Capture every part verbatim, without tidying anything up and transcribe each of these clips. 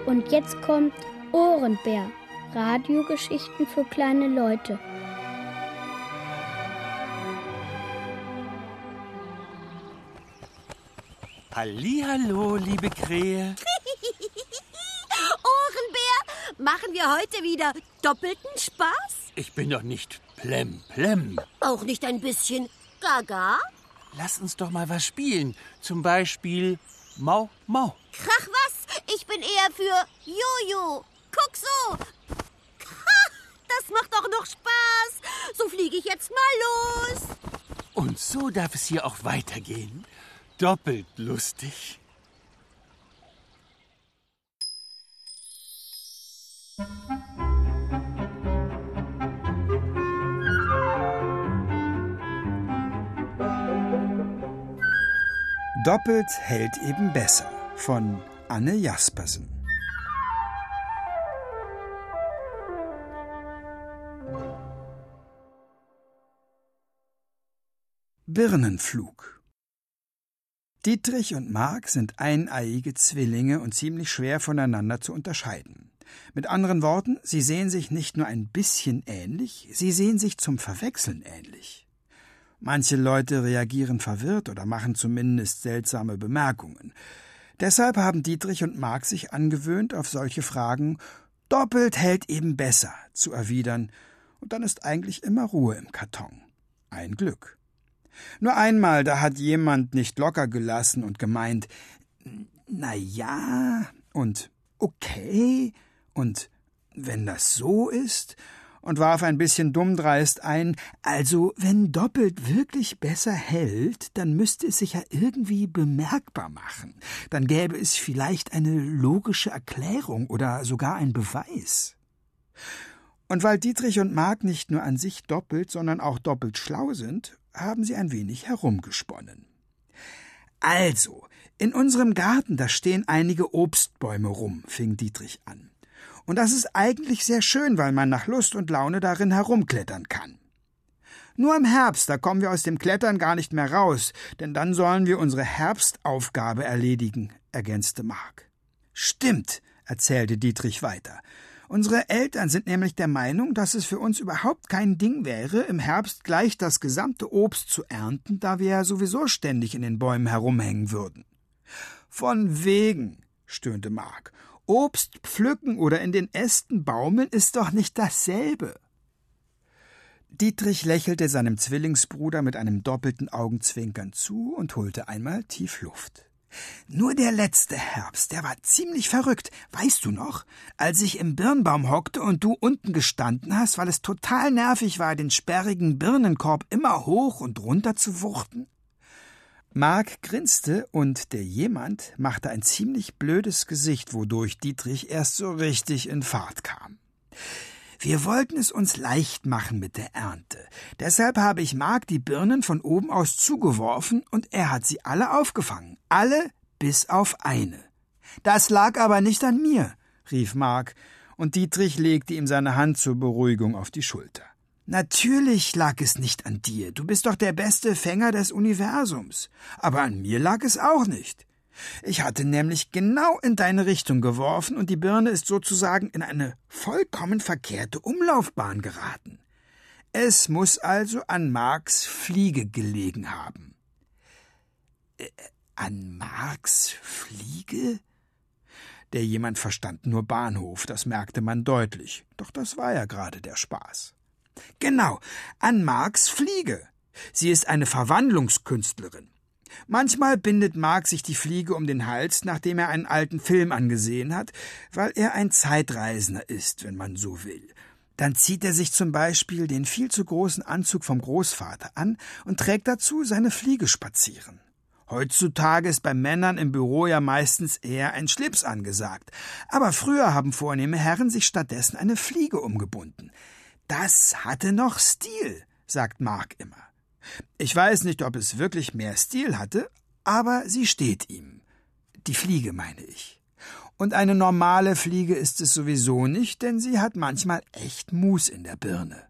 Und jetzt kommt Ohrenbär. Radiogeschichten für kleine Leute. Hallihallo, liebe Krähe. Ohrenbär, machen wir heute wieder doppelten Spaß? Ich bin doch nicht plem, plem. Auch nicht ein bisschen gaga? Lass uns doch mal was spielen. Zum Beispiel Mau, Mau. Krach was, ich bin eher für Jojo. Guck so. Das macht doch noch Spaß. So fliege ich jetzt mal los. Und so darf es hier auch weitergehen. Doppelt lustig. Doppelt hält eben besser von Anne Jaspersen. Birnenflug. Dietrich und Mark sind eineiige Zwillinge und ziemlich schwer voneinander zu unterscheiden. Mit anderen Worten, sie sehen sich nicht nur ein bisschen ähnlich, sie sehen sich zum Verwechseln ähnlich. Manche Leute reagieren verwirrt oder machen zumindest seltsame Bemerkungen. Deshalb haben Dietrich und Mark sich angewöhnt, auf solche Fragen »doppelt hält eben besser« zu erwidern, und dann ist eigentlich immer Ruhe im Karton. Ein Glück. Nur einmal, da hat jemand nicht locker gelassen und gemeint, »na ja« und »okay« und »wenn das so ist«, und warf ein bisschen dummdreist ein, also wenn doppelt wirklich besser hält, dann müsste es sich ja irgendwie bemerkbar machen. Dann gäbe es vielleicht eine logische Erklärung oder sogar einen Beweis. Und weil Dietrich und Mark nicht nur an sich doppelt, sondern auch doppelt schlau sind, haben sie ein wenig herumgesponnen. Also, in unserem Garten, da stehen einige Obstbäume rum, fing Dietrich an. Und das ist eigentlich sehr schön, weil man nach Lust und Laune darin herumklettern kann. Nur im Herbst, da kommen wir aus dem Klettern gar nicht mehr raus, denn dann sollen wir unsere Herbstaufgabe erledigen, ergänzte Mark. Stimmt, erzählte Dietrich weiter. Unsere Eltern sind nämlich der Meinung, dass es für uns überhaupt kein Ding wäre, im Herbst gleich das gesamte Obst zu ernten, da wir ja sowieso ständig in den Bäumen herumhängen würden. Von wegen, stöhnte Mark. Obst pflücken oder in den Ästen baumeln ist doch nicht dasselbe. Dietrich lächelte seinem Zwillingsbruder mit einem doppelten Augenzwinkern zu und holte einmal tief Luft. Nur der letzte Herbst, der war ziemlich verrückt, weißt du noch? Als ich im Birnbaum hockte und du unten gestanden hast, weil es total nervig war, den sperrigen Birnenkorb immer hoch und runter zu wuchten? Mark grinste und der jemand machte ein ziemlich blödes Gesicht, wodurch Dietrich erst so richtig in Fahrt kam. Wir wollten es uns leicht machen mit der Ernte. Deshalb habe ich Mark die Birnen von oben aus zugeworfen und er hat sie alle aufgefangen. Alle bis auf eine. Das lag aber nicht an mir, rief Mark, und Dietrich legte ihm seine Hand zur Beruhigung auf die Schulter. Natürlich lag es nicht an dir. Du bist doch der beste Fänger des Universums. Aber an mir lag es auch nicht. Ich hatte nämlich genau in deine Richtung geworfen und die Birne ist sozusagen in eine vollkommen verkehrte Umlaufbahn geraten. Es muss also an Marks Fliege gelegen haben. Äh, an Marks Fliege? Der jemand verstand nur Bahnhof, das merkte man deutlich. Doch das war ja gerade der Spaß. Genau, an Marks Fliege. Sie ist eine Verwandlungskünstlerin. Manchmal bindet Mark sich die Fliege um den Hals, nachdem er einen alten Film angesehen hat, weil er ein Zeitreisender ist, wenn man so will. Dann zieht er sich zum Beispiel den viel zu großen Anzug vom Großvater an und trägt dazu seine Fliege spazieren. Heutzutage ist bei Männern im Büro ja meistens eher ein Schlips angesagt, aber früher haben vornehme Herren sich stattdessen eine Fliege umgebunden. Das hatte noch Stil, sagt Mark immer. Ich weiß nicht, ob es wirklich mehr Stil hatte, aber sie steht ihm. Die Fliege, meine ich. Und eine normale Fliege ist es sowieso nicht, denn sie hat manchmal echt Mus in der Birne.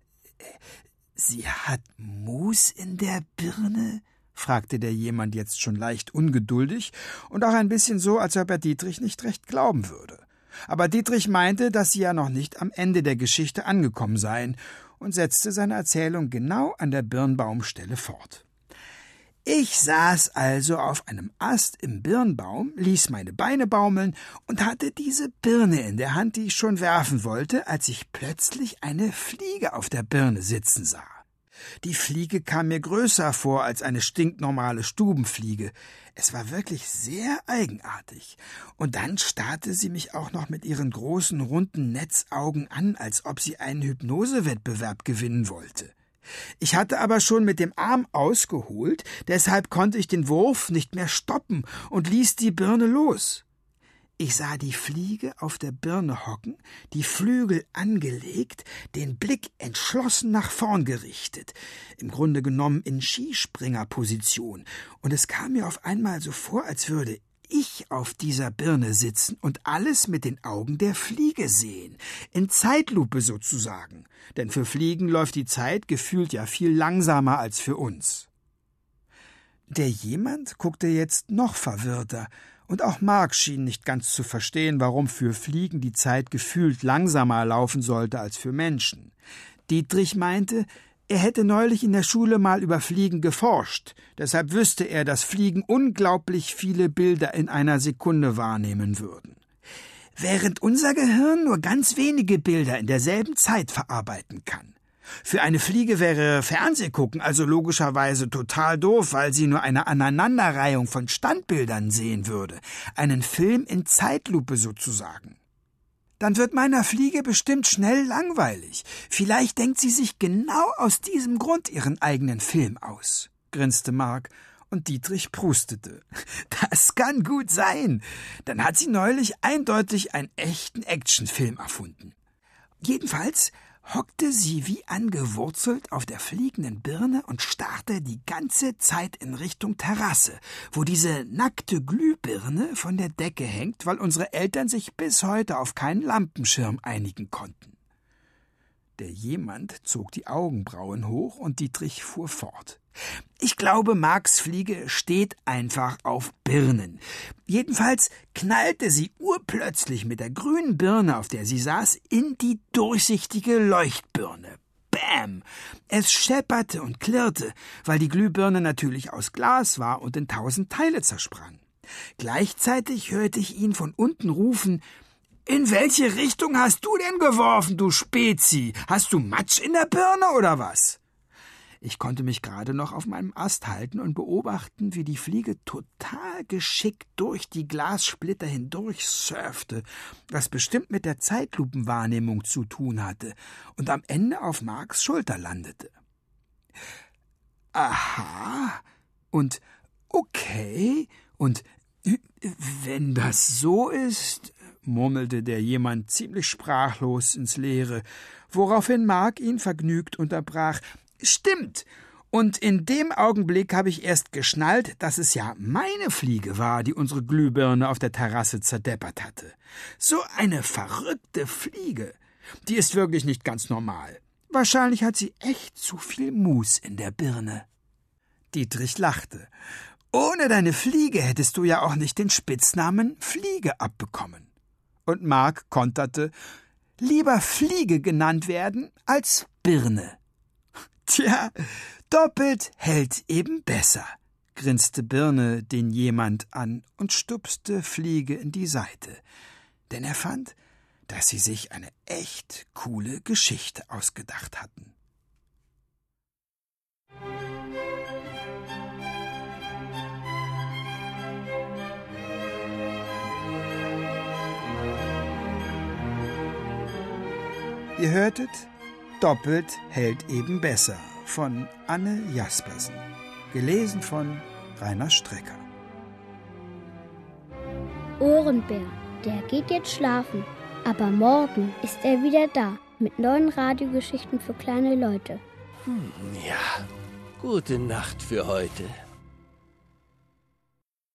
Sie hat Mus in der Birne? Fragte der jemand jetzt schon leicht ungeduldig und auch ein bisschen so, als ob er Dietrich nicht recht glauben würde. Aber Dietrich meinte, dass sie ja noch nicht am Ende der Geschichte angekommen seien und setzte seine Erzählung genau an der Birnbaumstelle fort. Ich saß also auf einem Ast im Birnbaum, ließ meine Beine baumeln und hatte diese Birne in der Hand, die ich schon werfen wollte, als ich plötzlich eine Fliege auf der Birne sitzen sah. Die Fliege kam mir größer vor als eine stinknormale Stubenfliege. Es war wirklich sehr eigenartig. Und dann starrte sie mich auch noch mit ihren großen, runden Netzaugen an, als ob sie einen Hypnosewettbewerb gewinnen wollte. Ich hatte aber schon mit dem Arm ausgeholt, deshalb konnte ich den Wurf nicht mehr stoppen und ließ die Birne los. Ich sah die Fliege auf der Birne hocken, die Flügel angelegt, den Blick entschlossen nach vorn gerichtet, im Grunde genommen in Skispringerposition, und es kam mir auf einmal so vor, als würde ich auf dieser Birne sitzen und alles mit den Augen der Fliege sehen, in Zeitlupe sozusagen, denn für Fliegen läuft die Zeit gefühlt ja viel langsamer als für uns. Der Jemand guckte jetzt noch verwirrter, und auch Mark schien nicht ganz zu verstehen, warum für Fliegen die Zeit gefühlt langsamer laufen sollte als für Menschen. Dietrich meinte, er hätte neulich in der Schule mal über Fliegen geforscht, deshalb wüsste er, dass Fliegen unglaublich viele Bilder in einer Sekunde wahrnehmen würden. Während unser Gehirn nur ganz wenige Bilder in derselben Zeit verarbeiten kann. Für eine Fliege wäre Fernsehgucken also logischerweise total doof, weil sie nur eine Aneinanderreihung von Standbildern sehen würde, einen Film in Zeitlupe sozusagen. Dann wird meiner Fliege bestimmt schnell langweilig. Vielleicht denkt sie sich genau aus diesem Grund ihren eigenen Film aus, grinste Mark, und Dietrich prustete. Das kann gut sein. Dann hat sie neulich eindeutig einen echten Actionfilm erfunden. Jedenfalls hockte sie wie angewurzelt auf der fliegenden Birne und starrte die ganze Zeit in Richtung Terrasse, wo diese nackte Glühbirne von der Decke hängt, weil unsere Eltern sich bis heute auf keinen Lampenschirm einigen konnten. Der Jemand zog die Augenbrauen hoch und Dietrich fuhr fort. Ich glaube, Marks Fliege steht einfach auf Birnen. Jedenfalls knallte sie urplötzlich mit der grünen Birne, auf der sie saß, in die durchsichtige Leuchtbirne. Bäm! Es schepperte und klirrte, weil die Glühbirne natürlich aus Glas war und in tausend Teile zersprang. Gleichzeitig hörte ich ihn von unten rufen: »In welche Richtung hast du denn geworfen, du Spezi? Hast du Matsch in der Birne oder was?« Ich konnte mich gerade noch auf meinem Ast halten und beobachten, wie die Fliege total geschickt durch die Glassplitter hindurch surfte, was bestimmt mit der Zeitlupenwahrnehmung zu tun hatte, und am Ende auf Marks Schulter landete. Aha, und okay, und wenn das so ist, murmelte der Jemand ziemlich sprachlos ins Leere, woraufhin Mark ihn vergnügt unterbrach. »Stimmt! Und in dem Augenblick habe ich erst geschnallt, dass es ja meine Fliege war, die unsere Glühbirne auf der Terrasse zerdeppert hatte. So eine verrückte Fliege! Die ist wirklich nicht ganz normal. Wahrscheinlich hat sie echt zu viel Mus in der Birne.« Dietrich lachte. »Ohne deine Fliege hättest du ja auch nicht den Spitznamen Fliege abbekommen.« Und Mark konterte: »Lieber Fliege genannt werden als Birne.« »Tja, doppelt hält eben besser«, grinste Birne den Jemand an und stupste Fliege in die Seite, denn er fand, dass sie sich eine echt coole Geschichte ausgedacht hatten. Ihr hörtet »Doppelt hält eben besser« von Anne Jaspersen, gelesen von Rainer Strecker. Ohrenbär, der geht jetzt schlafen, aber morgen ist er wieder da mit neuen Radiogeschichten für kleine Leute. Hm, ja, gute Nacht für heute.